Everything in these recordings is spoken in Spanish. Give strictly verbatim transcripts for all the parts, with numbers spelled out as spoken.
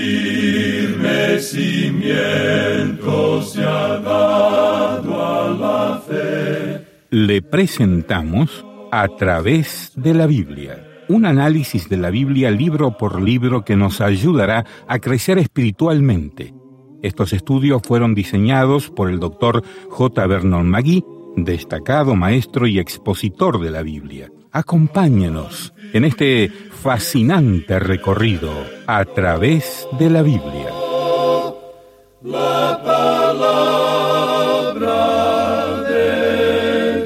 firme cimiento se ha dado a la fe. Le presentamos A través de la Biblia, un análisis de la Biblia libro por libro que nos ayudará a crecer espiritualmente. Estos estudios fueron diseñados por el doctor J. Vernon McGee, destacado maestro y expositor de la Biblia. Acompáñenos en este fascinante recorrido a través de la Biblia. La palabra de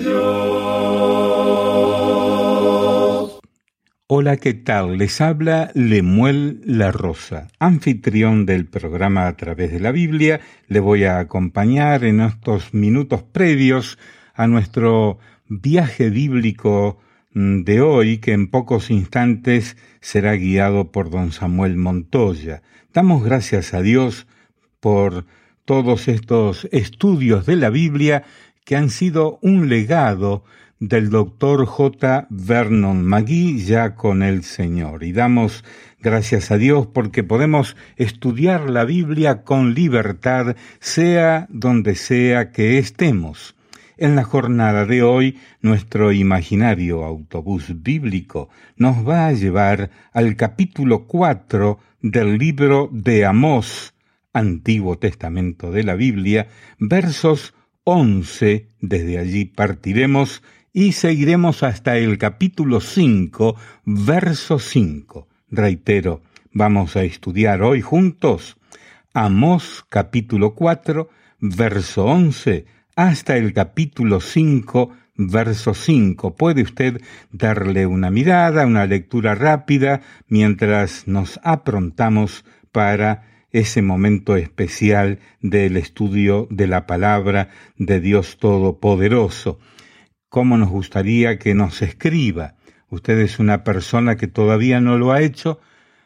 Dios. Hola, ¿qué tal? Les habla Lemuel La Rosa, anfitrión del programa A través de la Biblia. Le voy a acompañar en estos minutos previos a nuestro viaje bíblico de hoy, que en pocos instantes será guiado por don Samuel Montoya. Damos gracias a Dios por todos estos estudios de la Biblia que han sido un legado del doctor J. Vernon McGee, ya con el Señor. Y damos gracias a Dios porque podemos estudiar la Biblia con libertad, sea donde sea que estemos. En la jornada de hoy, nuestro imaginario autobús bíblico nos va a llevar al capítulo cuatro del libro de Amós, Antiguo Testamento de la Biblia, versos once, desde allí partiremos y seguiremos hasta el capítulo cinco, verso cinco. Reitero, vamos a estudiar hoy juntos Amós capítulo cuatro, verso once, hasta el capítulo cinco, verso cinco. Puede usted darle una mirada, una lectura rápida, mientras nos aprontamos para ese momento especial del estudio de la palabra de Dios Todopoderoso. ¿Cómo nos gustaría que nos escriba? Usted es una persona que todavía no lo ha hecho.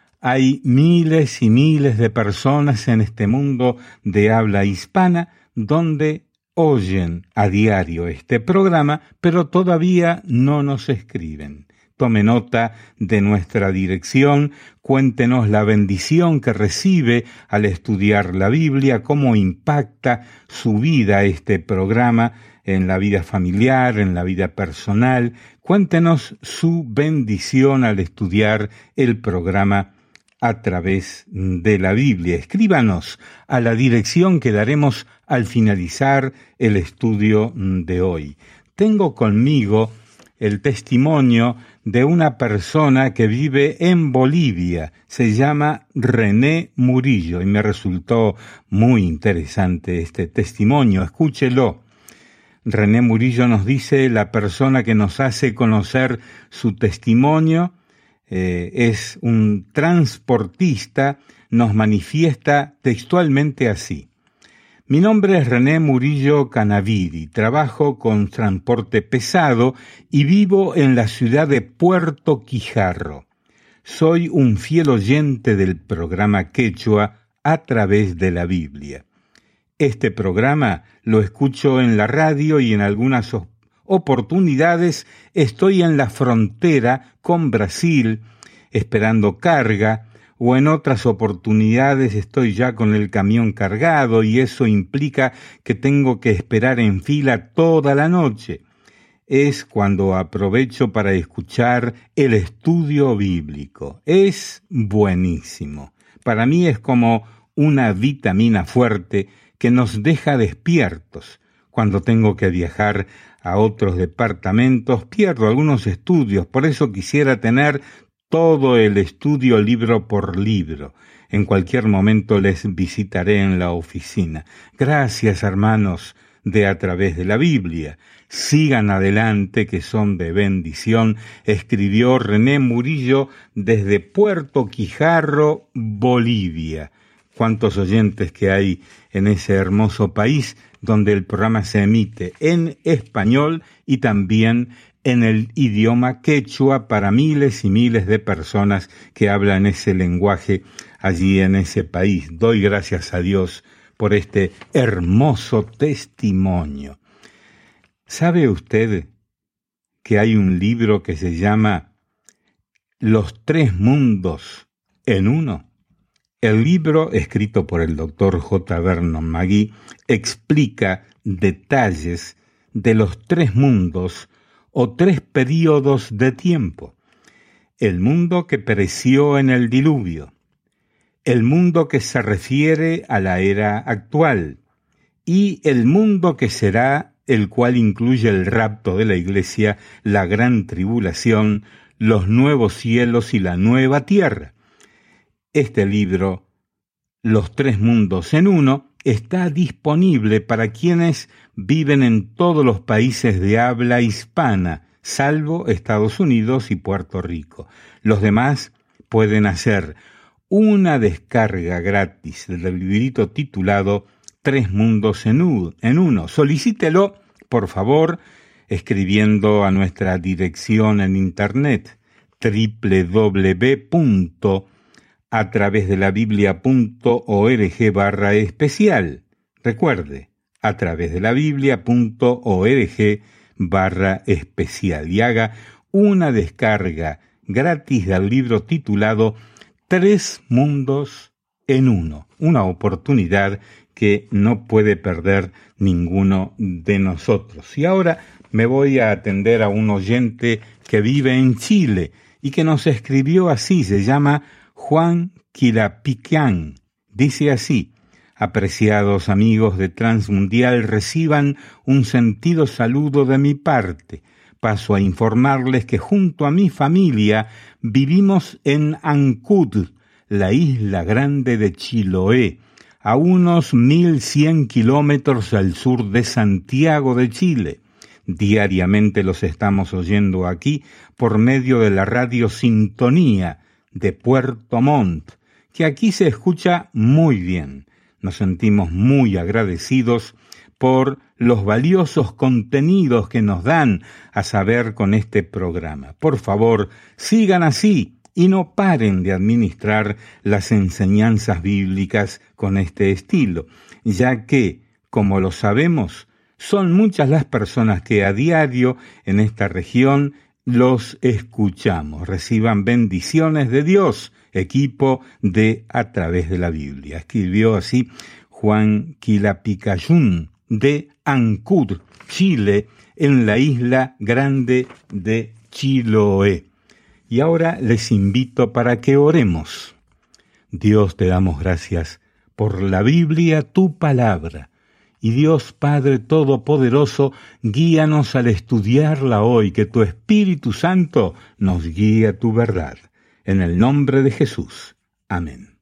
Hay miles y miles de personas en este mundo de habla hispana donde oyen a diario este programa, pero todavía no nos escriben. Tome nota de nuestra dirección, cuéntenos la bendición que recibe al estudiar la Biblia, cómo impacta su vida este programa en la vida familiar, en la vida personal. Cuéntenos su bendición al estudiar el programa a través de la Biblia. Escríbanos a la dirección que daremos al finalizar el estudio de hoy. Tengo conmigo el testimonio de una persona que vive en Bolivia. Se llama René Murillo y me resultó muy interesante este testimonio. Escúchelo. René Murillo nos dice: la persona que nos hace conocer su testimonio eh, es un transportista, nos manifiesta textualmente así: mi nombre es René Murillo Canavidi, trabajo con transporte pesado y vivo en la ciudad de Puerto Quijarro. Soy un fiel oyente del programa Quechua a través de la Biblia. Este programa lo escucho en la radio y en algunas oportunidades estoy en la frontera con Brasil esperando carga, o en otras oportunidades estoy ya con el camión cargado y eso implica que tengo que esperar en fila toda la noche. Es cuando aprovecho para escuchar el estudio bíblico. Es buenísimo. Para mí es como una vitamina fuerte que nos deja despiertos. Cuando tengo que viajar a otros departamentos, pierdo algunos estudios, por eso quisiera tener todo el estudio libro por libro. En cualquier momento les visitaré en la oficina. Gracias, hermanos de A través de la Biblia. Sigan adelante, que son de bendición, escribió René Murillo desde Puerto Quijarro, Bolivia. Cuántos oyentes que hay en ese hermoso país donde el programa se emite en español y también en el idioma quechua para miles y miles de personas que hablan ese lenguaje allí en ese país. Doy gracias a Dios por este hermoso testimonio. ¿Sabe usted que hay un libro que se llama Los tres mundos en uno? El libro, escrito por el doctor J. Vernon McGee, explica detalles de los tres mundos o tres períodos de tiempo. El mundo que pereció en el diluvio, el mundo que se refiere a la era actual y el mundo que será, el cual incluye el rapto de la Iglesia, la gran tribulación, los nuevos cielos y la nueva tierra. Este libro, Los tres mundos en uno, está disponible para quienes viven en todos los países de habla hispana, salvo Estados Unidos y Puerto Rico. Los demás pueden hacer una descarga gratis del librito titulado Tres mundos en uno. Solicítelo, por favor, escribiendo a nuestra dirección en internet doble u doble u doble u punto a través de la biblia punto org barra especial. Recuerde, a través de la biblia punto org barra especial y haga una descarga gratis del libro titulado Tres mundos en uno, una oportunidad que no puede perder ninguno de nosotros. Y ahora me voy a atender a un oyente que vive en Chile y que nos escribió así, se llama Juan Quilapicán. Dice así: apreciados amigos de Transmundial, reciban un sentido saludo de mi parte. Paso a informarles que junto a mi familia vivimos en Ancud, la isla grande de Chiloé, a unos mil cien kilómetros al sur de Santiago de Chile. Diariamente los estamos oyendo aquí por medio de la radio Sintonía de Puerto Montt, que aquí se escucha muy bien. Nos sentimos muy agradecidos por los valiosos contenidos que nos dan a saber con este programa. Por favor, sigan así y no paren de administrar las enseñanzas bíblicas con este estilo, ya que, como lo sabemos, son muchas las personas que a diario en esta región los escuchamos. Reciban bendiciones de Dios, equipo de A Través de la Biblia. Escribió así Juan Quilapicayún de Ancud, Chile, en la isla grande de Chiloé. Y ahora les invito para que oremos. Dios, te damos gracias por la Biblia, tu palabra. Y Dios Padre Todopoderoso, guíanos al estudiarla hoy, que tu Espíritu Santo nos guíe a tu verdad. En el nombre de Jesús. Amén.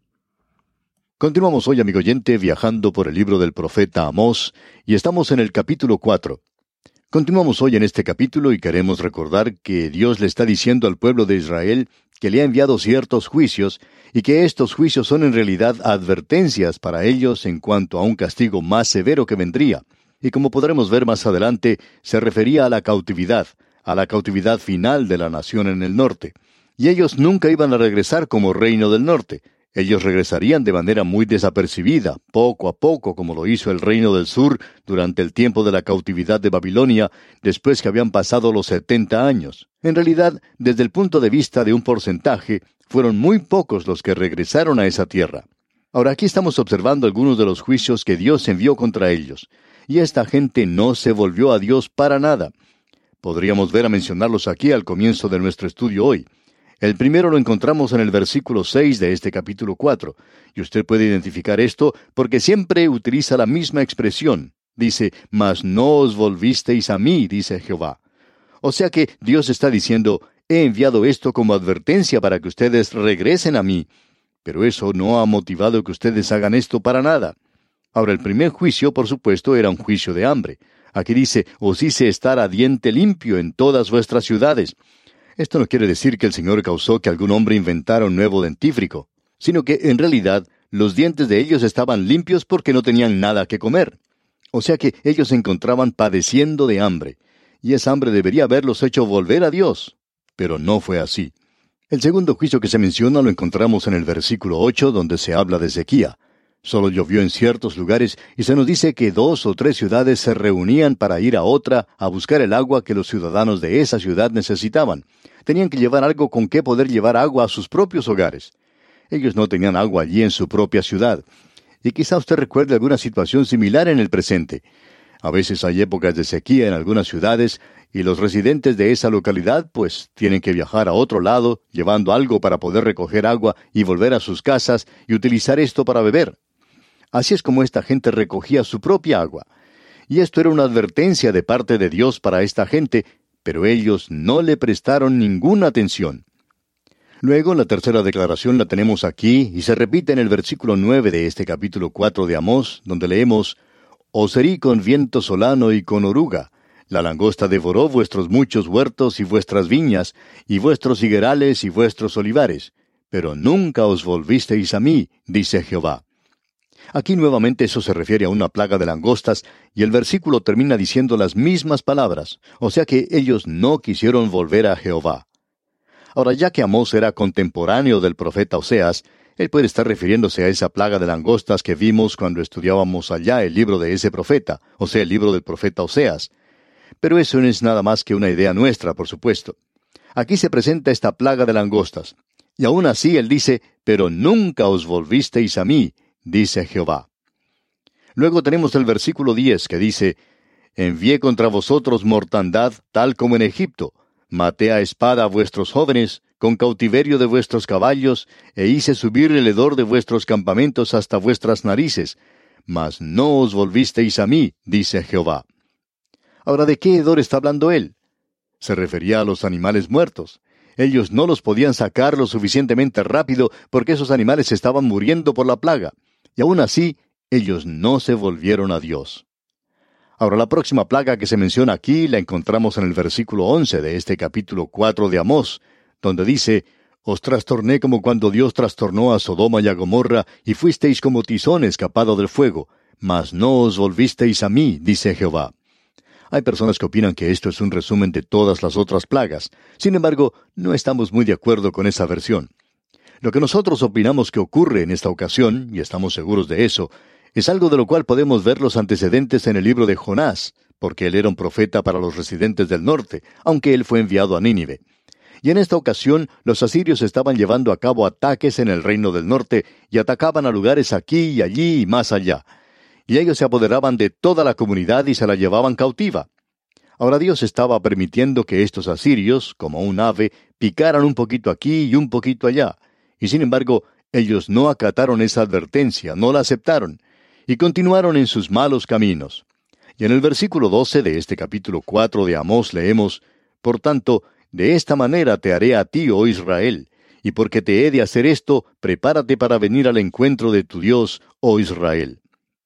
Continuamos hoy, amigo oyente, viajando por el libro del profeta Amós, y estamos en el capítulo cuatro. Continuamos hoy en este capítulo y queremos recordar que Dios le está diciendo al pueblo de Israel que le ha enviado ciertos juicios y que estos juicios son en realidad advertencias para ellos en cuanto a un castigo más severo que vendría. Y como podremos ver más adelante, se refería a la cautividad, a la cautividad final de la nación en el norte. Y ellos nunca iban a regresar como reino del norte. Ellos regresarían de manera muy desapercibida, poco a poco, como lo hizo el reino del sur durante el tiempo de la cautividad de Babilonia, después que habían pasado los setenta años. En realidad, desde el punto de vista de un porcentaje, fueron muy pocos los que regresaron a esa tierra. Ahora aquí estamos observando algunos de los juicios que Dios envió contra ellos, y esta gente no se volvió a Dios para nada. Podríamos ver a mencionarlos aquí al comienzo de nuestro estudio hoy. El primero lo encontramos en el versículo seis de este capítulo cuatro, y usted puede identificar esto porque siempre utiliza la misma expresión. Dice, mas no os volvisteis a mí, dice Jehová. O sea que Dios está diciendo, he enviado esto como advertencia para que ustedes regresen a mí, pero eso no ha motivado que ustedes hagan esto para nada. Ahora, el primer juicio, por supuesto, era un juicio de hambre. Aquí dice, os hice estar a diente limpio en todas vuestras ciudades. Esto no quiere decir que el Señor causó que algún hombre inventara un nuevo dentífrico, sino que, en realidad, los dientes de ellos estaban limpios porque no tenían nada que comer. O sea que ellos se encontraban padeciendo de hambre, y esa hambre debería haberlos hecho volver a Dios. Pero no fue así. El segundo juicio que se menciona lo encontramos en el versículo ocho, donde se habla de sequía. Solo llovió en ciertos lugares, y se nos dice que dos o tres ciudades se reunían para ir a otra a buscar el agua que los ciudadanos de esa ciudad necesitaban. Tenían que llevar algo con qué poder llevar agua a sus propios hogares. Ellos no tenían agua allí en su propia ciudad. Y quizá usted recuerde alguna situación similar en el presente. A veces hay épocas de sequía en algunas ciudades y los residentes de esa localidad pues tienen que viajar a otro lado llevando algo para poder recoger agua y volver a sus casas y utilizar esto para beber. Así es como esta gente recogía su propia agua. Y esto era una advertencia de parte de Dios para esta gente, pero ellos no le prestaron ninguna atención. Luego, la tercera declaración la tenemos aquí, y se repite en el versículo nueve de este capítulo cuatro de Amós, donde leemos, «Os herí con viento solano y con oruga. La langosta devoró vuestros muchos huertos y vuestras viñas, y vuestros higuerales y vuestros olivares. Pero nunca os volvisteis a mí, dice Jehová». Aquí nuevamente eso se refiere a una plaga de langostas, y el versículo termina diciendo las mismas palabras, o sea que ellos no quisieron volver a Jehová. Ahora, ya que Amós era contemporáneo del profeta Oseas, él puede estar refiriéndose a esa plaga de langostas que vimos cuando estudiábamos allá el libro de ese profeta, o sea, el libro del profeta Oseas. Pero eso no es nada más que una idea nuestra, por supuesto. Aquí se presenta esta plaga de langostas, y aún así él dice, «Pero nunca os volvisteis a mí», dice Jehová. Luego tenemos el versículo diez que dice, «Envié contra vosotros mortandad tal como en Egipto. Maté a espada a vuestros jóvenes, con cautiverio de vuestros caballos, e hice subir el hedor de vuestros campamentos hasta vuestras narices. Mas no os volvisteis a mí, dice Jehová». Ahora, ¿de qué hedor está hablando él? Se refería a los animales muertos. Ellos no los podían sacar lo suficientemente rápido porque esos animales estaban muriendo por la plaga. Y aún así, ellos no se volvieron a Dios. Ahora, la próxima plaga que se menciona aquí la encontramos en el versículo once de este capítulo cuatro de Amós, donde dice, «Os trastorné como cuando Dios trastornó a Sodoma y a Gomorra, y fuisteis como tizón escapado del fuego, mas no os volvisteis a mí, dice Jehová». Hay personas que opinan que esto es un resumen de todas las otras plagas. Sin embargo, no estamos muy de acuerdo con esa versión. Lo que nosotros opinamos que ocurre en esta ocasión, y estamos seguros de eso, es algo de lo cual podemos ver los antecedentes en el libro de Jonás, porque él era un profeta para los residentes del norte, aunque él fue enviado a Nínive. Y en esta ocasión, los asirios estaban llevando a cabo ataques en el reino del norte, y atacaban a lugares aquí y allí y más allá. Y ellos se apoderaban de toda la comunidad y se la llevaban cautiva. Ahora Dios estaba permitiendo que estos asirios, como un ave, picaran un poquito aquí y un poquito allá. Y sin embargo, ellos no acataron esa advertencia, no la aceptaron, y continuaron en sus malos caminos. Y en el versículo doce de este capítulo cuatro de Amós leemos, «Por tanto, de esta manera te haré a ti, oh Israel, y porque te he de hacer esto, prepárate para venir al encuentro de tu Dios, oh Israel».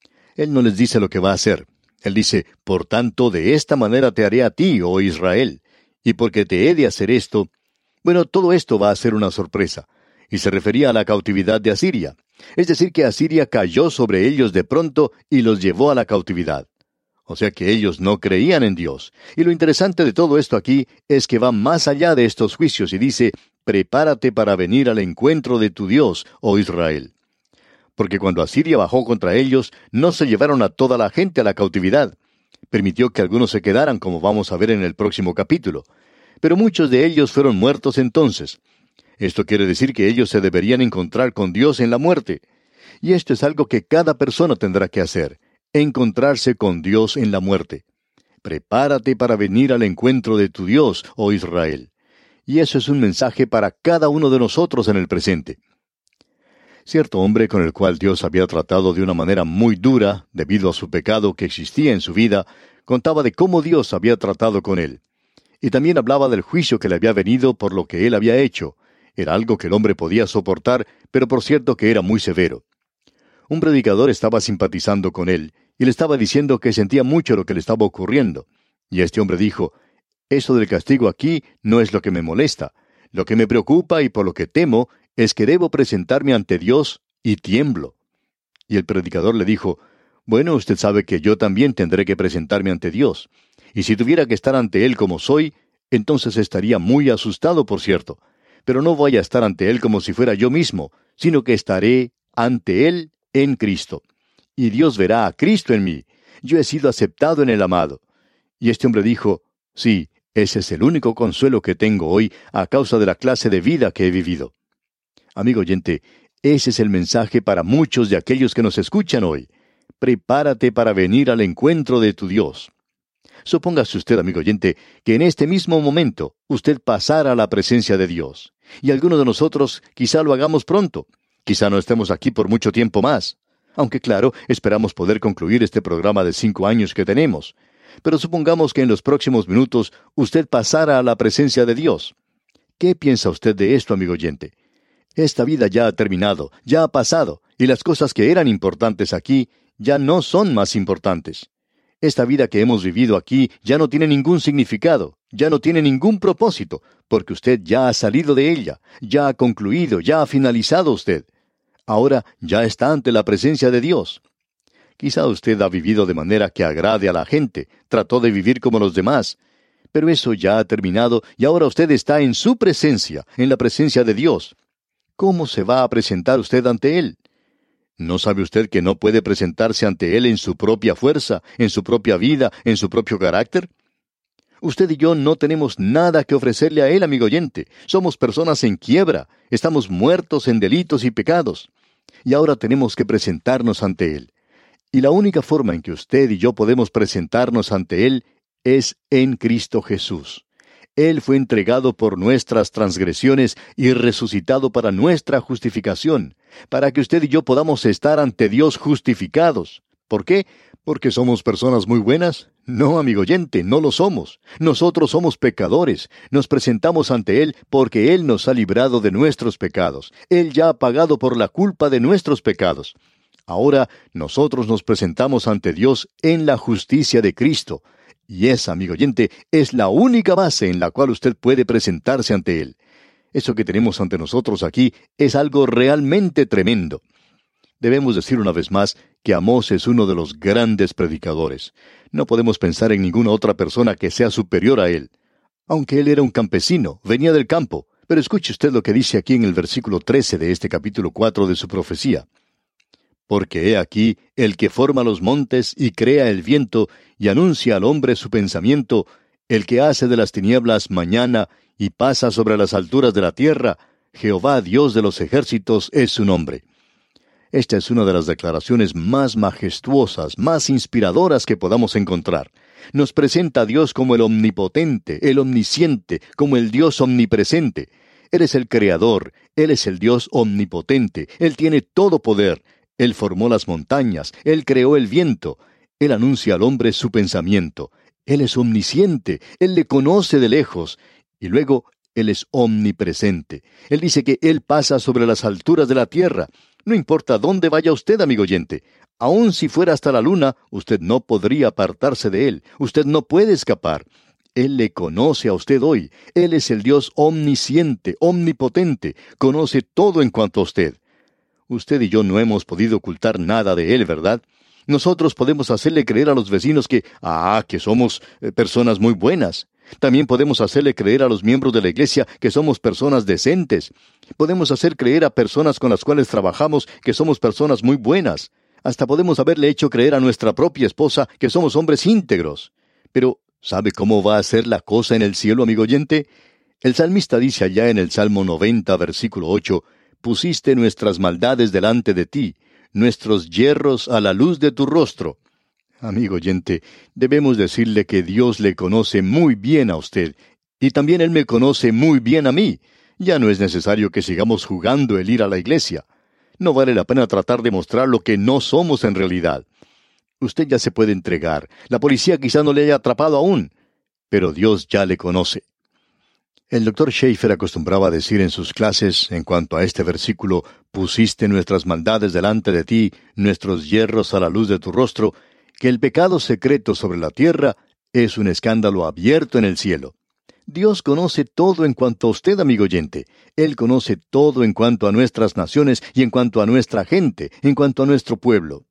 Él no les dice lo que va a hacer. Él dice, «Por tanto, de esta manera te haré a ti, oh Israel, y porque te he de hacer esto». Bueno, todo esto va a ser una sorpresa, y se refería a la cautividad de Asiria. Es decir, que Asiria cayó sobre ellos de pronto y los llevó a la cautividad. O sea que ellos no creían en Dios. Y lo interesante de todo esto aquí es que va más allá de estos juicios y dice, «Prepárate para venir al encuentro de tu Dios, oh Israel». Porque cuando Asiria bajó contra ellos, no se llevaron a toda la gente a la cautividad. Permitió que algunos se quedaran, como vamos a ver en el próximo capítulo. Pero muchos de ellos fueron muertos entonces. Esto quiere decir que ellos se deberían encontrar con Dios en la muerte. Y esto es algo que cada persona tendrá que hacer, encontrarse con Dios en la muerte. Prepárate para venir al encuentro de tu Dios, oh Israel. Y eso es un mensaje para cada uno de nosotros en el presente. Cierto hombre con el cual Dios había tratado de una manera muy dura, debido a su pecado que existía en su vida, contaba de cómo Dios había tratado con él. Y también hablaba del juicio que le había venido por lo que él había hecho. Era algo que el hombre podía soportar, pero por cierto que era muy severo. Un predicador estaba simpatizando con él, y le estaba diciendo que sentía mucho lo que le estaba ocurriendo. Y este hombre dijo, «Eso del castigo aquí no es lo que me molesta. Lo que me preocupa y por lo que temo es que debo presentarme ante Dios y tiemblo». Y el predicador le dijo, «Bueno, usted sabe que yo también tendré que presentarme ante Dios. Y si tuviera que estar ante Él como soy, entonces estaría muy asustado, por cierto. Pero no voy a estar ante Él como si fuera yo mismo, sino que estaré ante Él en Cristo. Y Dios verá a Cristo en mí. Yo he sido aceptado en el amado». Y este hombre dijo, «Sí, ese es el único consuelo que tengo hoy a causa de la clase de vida que he vivido». Amigo oyente, Ese es el mensaje para muchos de aquellos que nos escuchan hoy. Prepárate para venir al encuentro de tu Dios. Supóngase usted, amigo oyente, que en este mismo momento usted pasara a la presencia de Dios. Y algunos de nosotros quizá lo hagamos pronto. Quizá no estemos aquí por mucho tiempo más. Aunque claro, esperamos poder concluir este programa de cinco años que tenemos. Pero supongamos que en los próximos minutos usted pasara a la presencia de Dios. ¿Qué piensa usted de esto, amigo oyente? Esta vida ya ha terminado, ya ha pasado, y las cosas que eran importantes aquí ya no son más importantes. Esta vida que hemos vivido aquí ya no tiene ningún significado, ya no tiene ningún propósito, porque usted ya ha salido de ella, ya ha concluido, ya ha finalizado usted. Ahora ya está ante la presencia de Dios. Quizá usted ha vivido de manera que agrade a la gente, trató de vivir como los demás, pero eso ya ha terminado y ahora usted está en su presencia, en la presencia de Dios. ¿Cómo se va a presentar usted ante Él? ¿No sabe usted que no puede presentarse ante Él en su propia fuerza, en su propia vida, en su propio carácter? Usted y yo no tenemos nada que ofrecerle a Él, amigo oyente. Somos personas en quiebra, estamos muertos en delitos y pecados. Y ahora tenemos que presentarnos ante Él. Y la única forma en que usted y yo podemos presentarnos ante Él es en Cristo Jesús. Él fue entregado por nuestras transgresiones y resucitado para nuestra justificación, para que usted y yo podamos estar ante Dios justificados. ¿Por qué? ¿Porque somos personas muy buenas? No, amigo oyente, no lo somos. Nosotros somos pecadores. Nos presentamos ante Él porque Él nos ha librado de nuestros pecados. Él ya ha pagado por la culpa de nuestros pecados. Ahora nosotros nos presentamos ante Dios en la justicia de Cristo. Y esa, amigo oyente, es la única base en la cual usted puede presentarse ante Él. Eso que tenemos ante nosotros aquí es algo realmente tremendo. Debemos decir una vez más que Amós es uno de los grandes predicadores. No podemos pensar en ninguna otra persona que sea superior a él. Aunque él era un campesino, venía del campo. Pero escuche usted lo que dice aquí en el versículo trece de este capítulo cuatro de su profecía. Porque he aquí el que forma los montes y crea el viento y anuncia al hombre su pensamiento, el que hace de las tinieblas mañana y pasa sobre las alturas de la tierra, Jehová Dios de los ejércitos es su nombre. Esta es una de las declaraciones más majestuosas, más inspiradoras que podamos encontrar. Nos presenta a Dios como el omnipotente, el omnisciente, como el Dios omnipresente. Él es el Creador, Él es el Dios omnipotente, Él tiene todo poder. Él formó las montañas, Él creó el viento. Él anuncia al hombre su pensamiento. Él es omnisciente, Él le conoce de lejos. Y luego, Él es omnipresente. Él dice que Él pasa sobre las alturas de la tierra. No importa dónde vaya usted, amigo oyente. Aun si fuera hasta la luna, usted no podría apartarse de Él. Usted no puede escapar. Él le conoce a usted hoy. Él es el Dios omnisciente, omnipotente. Conoce todo en cuanto a usted. Usted y yo no hemos podido ocultar nada de Él, ¿verdad? Nosotros podemos hacerle creer a los vecinos que, ah, que somos eh, personas muy buenas. También podemos hacerle creer a los miembros de la iglesia que somos personas decentes. Podemos hacer creer a personas con las cuales trabajamos que somos personas muy buenas. Hasta podemos haberle hecho creer a nuestra propia esposa que somos hombres íntegros. Pero, ¿sabe cómo va a ser la cosa en el cielo, amigo oyente? El salmista dice allá en el Salmo noventa, versículo ocho, «Pusiste nuestras maldades delante de ti, nuestros yerros a la luz de tu rostro». Amigo oyente, debemos decirle que Dios le conoce muy bien a usted, y también Él me conoce muy bien a mí. Ya no es necesario que sigamos jugando el ir a la iglesia. No vale la pena tratar de mostrar lo que no somos en realidad. Usted ya se puede entregar. La policía quizá no le haya atrapado aún, pero Dios ya le conoce. El doctor Schaeffer acostumbraba a decir en sus clases, en cuanto a este versículo, «Pusiste nuestras maldades delante de ti, nuestros yerros a la luz de tu rostro», que el pecado secreto sobre la tierra es un escándalo abierto en el cielo. Dios conoce todo en cuanto a usted, amigo oyente. Él conoce todo en cuanto a nuestras naciones y en cuanto a nuestra gente, en cuanto a nuestro pueblo.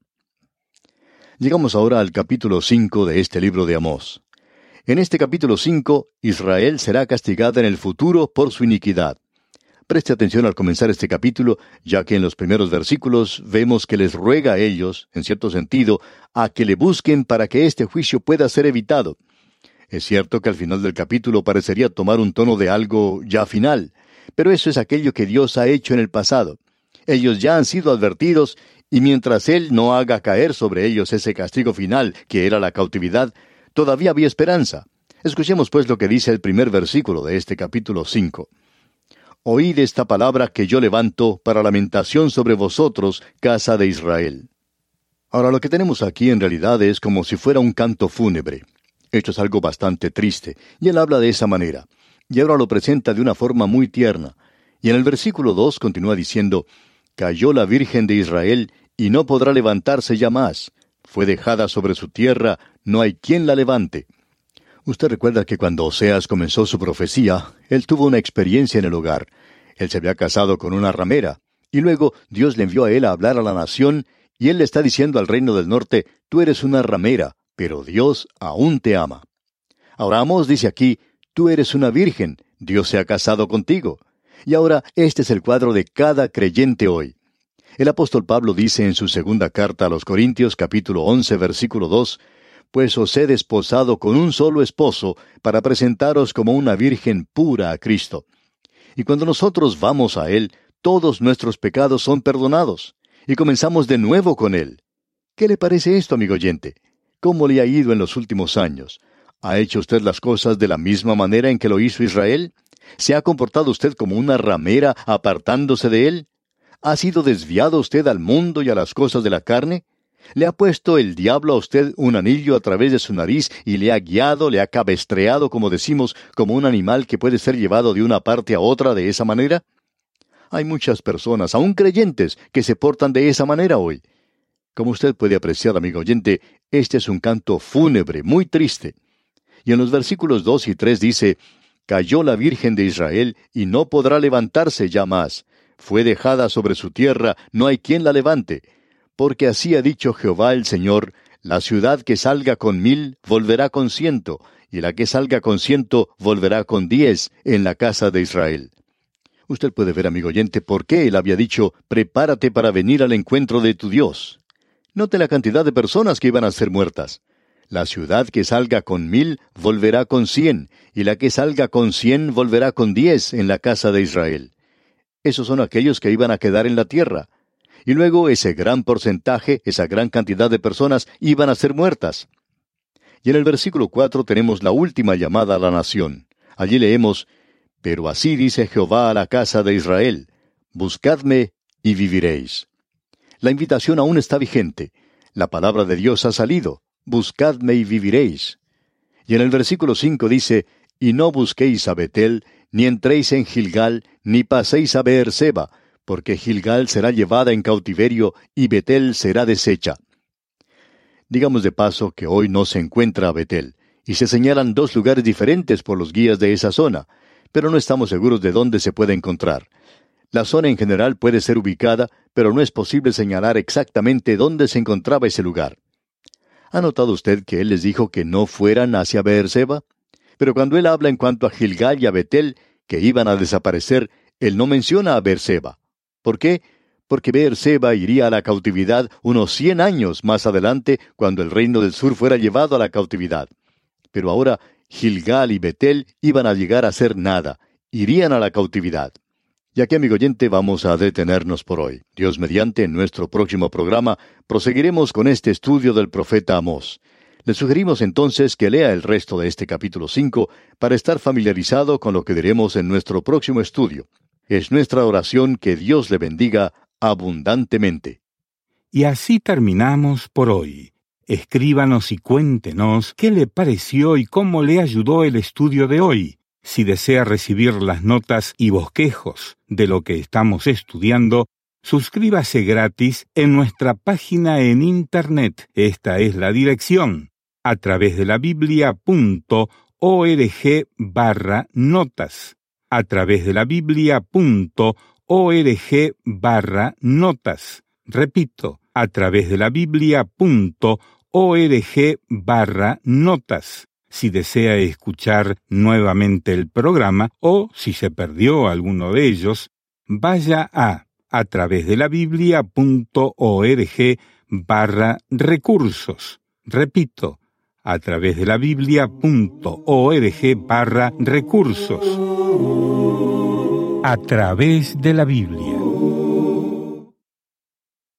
Llegamos ahora al capítulo cinco de este libro de Amós. En este capítulo cinco, Israel será castigada en el futuro por su iniquidad. Preste atención al comenzar este capítulo, ya que en los primeros versículos vemos que les ruega a ellos, en cierto sentido, a que le busquen para que este juicio pueda ser evitado. Es cierto que al final del capítulo parecería tomar un tono de algo ya final, pero eso es aquello que Dios ha hecho en el pasado. Ellos ya han sido advertidos, y mientras Él no haga caer sobre ellos ese castigo final, que era la cautividad, todavía había esperanza. Escuchemos pues lo que dice el primer versículo de este capítulo cinco. Oíd esta palabra que yo levanto para lamentación sobre vosotros, casa de Israel. Ahora, lo que tenemos aquí en realidad es como si fuera un canto fúnebre. Esto es algo bastante triste, y él habla de esa manera. Y ahora lo presenta de una forma muy tierna. Y en el versículo dos continúa diciendo, cayó la Virgen de Israel, y no podrá levantarse ya más. Fue dejada sobre su tierra, no hay quien la levante. Usted recuerda que cuando Oseas comenzó su profecía, él tuvo una experiencia en el hogar. Él se había casado con una ramera, y luego Dios le envió a él a hablar a la nación, y él le está diciendo al reino del norte, tú eres una ramera, pero Dios aún te ama. Ahora Amós dice aquí, tú eres una virgen, Dios se ha casado contigo. Y ahora este es el cuadro de cada creyente hoy. El apóstol Pablo dice en su segunda carta a los Corintios, capítulo once, versículo dos, pues os he desposado con un solo esposo, para presentaros como una virgen pura a Cristo. Y cuando nosotros vamos a Él, todos nuestros pecados son perdonados, y comenzamos de nuevo con Él. ¿Qué le parece esto, amigo oyente? ¿Cómo le ha ido en los últimos años? ¿Ha hecho usted las cosas de la misma manera en que lo hizo Israel? ¿Se ha comportado usted como una ramera apartándose de Él? ¿Ha sido desviado usted al mundo y a las cosas de la carne? ¿Le ha puesto el diablo a usted un anillo a través de su nariz y le ha guiado, le ha cabestreado, como decimos, como un animal que puede ser llevado de una parte a otra de esa manera? Hay muchas personas, aún creyentes, que se portan de esa manera hoy. Como usted puede apreciar, amigo oyente, este es un canto fúnebre, muy triste. Y en los versículos dos y tres dice, cayó la Virgen de Israel y no podrá levantarse ya más. Fue dejada sobre su tierra, no hay quien la levante. Porque así ha dicho Jehová el Señor, la ciudad que salga con mil volverá con ciento, y la que salga con ciento volverá con diez en la casa de Israel. Usted puede ver, amigo oyente, por qué él había dicho, prepárate para venir al encuentro de tu Dios. Note la cantidad de personas que iban a ser muertas. La ciudad que salga con mil volverá con cien, y la que salga con cien volverá con diez en la casa de Israel. Esos son aquellos que iban a quedar en la tierra. Y luego ese gran porcentaje, esa gran cantidad de personas iban a ser muertas. Y en el versículo cuatro tenemos la última llamada a la nación. Allí leemos, pero así dice Jehová a la casa de Israel, buscadme y viviréis. La invitación aún está vigente. La palabra de Dios ha salido, buscadme y viviréis. Y en el versículo cinco dice, y no busquéis a Betel, ni entréis en Gilgal, ni paséis a Beerseba, porque Gilgal será llevada en cautiverio y Betel será deshecha. Digamos de paso que hoy no se encuentra a Betel, y se señalan dos lugares diferentes por los guías de esa zona, pero no estamos seguros de dónde se puede encontrar. La zona en general puede ser ubicada, pero no es posible señalar exactamente dónde se encontraba ese lugar. ¿Ha notado usted que él les dijo que no fueran hacia Beerseba? Pero cuando él habla en cuanto a Gilgal y a Betel, que iban a desaparecer, él no menciona a Beerseba. ¿Por qué? Porque Beerseba iría a la cautividad unos cien años más adelante, cuando el reino del sur fuera llevado a la cautividad. Pero ahora Gilgal y Betel iban a llegar a ser nada, irían a la cautividad. Y aquí, amigo oyente, vamos a detenernos por hoy. Dios mediante, en nuestro próximo programa, proseguiremos con este estudio del profeta Amós. Le sugerimos entonces que lea el resto de este capítulo cinco para estar familiarizado con lo que diremos en nuestro próximo estudio. Es nuestra oración que Dios le bendiga abundantemente. Y así terminamos por hoy. Escríbanos y cuéntenos qué le pareció y cómo le ayudó el estudio de hoy. Si desea recibir las notas y bosquejos de lo que estamos estudiando, suscríbase gratis en nuestra página en Internet. Esta es la dirección, a través de la biblia punto org barra notas. A través de la biblia punto org barra notas. Repito, a través de la biblia punto org barra notas. Si desea escuchar nuevamente el programa o si se perdió alguno de ellos, vaya a a través de la biblia punto org barra recursos. Repito, a través de la biblia punto org barra recursos. A través de la Biblia.